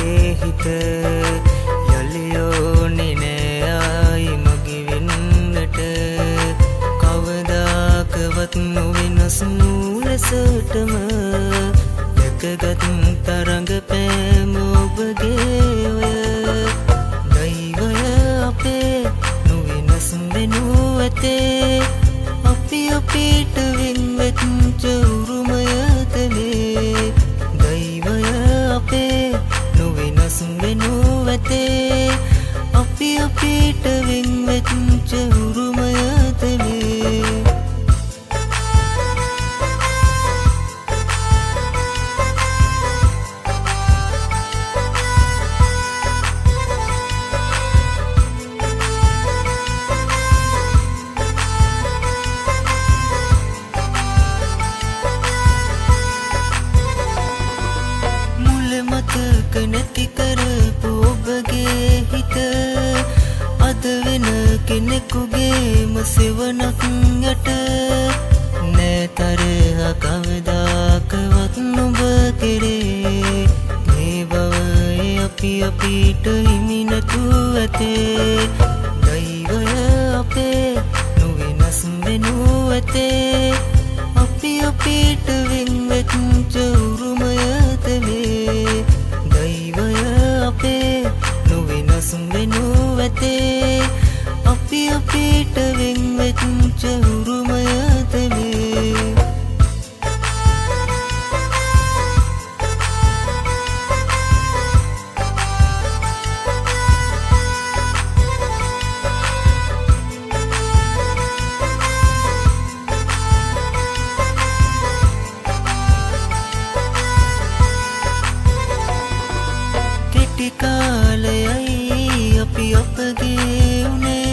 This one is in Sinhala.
හිත යලියෝනේ නෑ ආයි මගේ වෙන්නට කවදාකවත් නොවෙනස් නූලසටම දැකගත් තරඟ පෑම ඔබගේ ඔය දෛවය අපේ නොවෙනස් වෙනු ඇතේ අපි අපිට වෙන්වෙච්ච උරුමයද මේ දෛවය අපේ නොවෙනස් වෙනු ඇතේ අපි අපිට වෙන්වෙච්ච උරුමයද මේ මතක නැති කරපු ඔබගේ හිත අද වෙන කෙනෙකුගේම සෙවණක් යට නෑතරහ කවදාකවත් නොබ කෙරේ මේ බව අපි අපිට හිමි නැතුව ඇතේ දෛවය අපේ නොවෙනස් වෙනු ඇතේ අපි අපිට වෙන්වෙච්ච උරුමයද මේ දෛවය අපේ නොවෙනස් වෙනු ඇතේ අපි අපිට වෙන්වෙච්ච උරුමයද මේ කාලයයි අපි අපගේ උනේ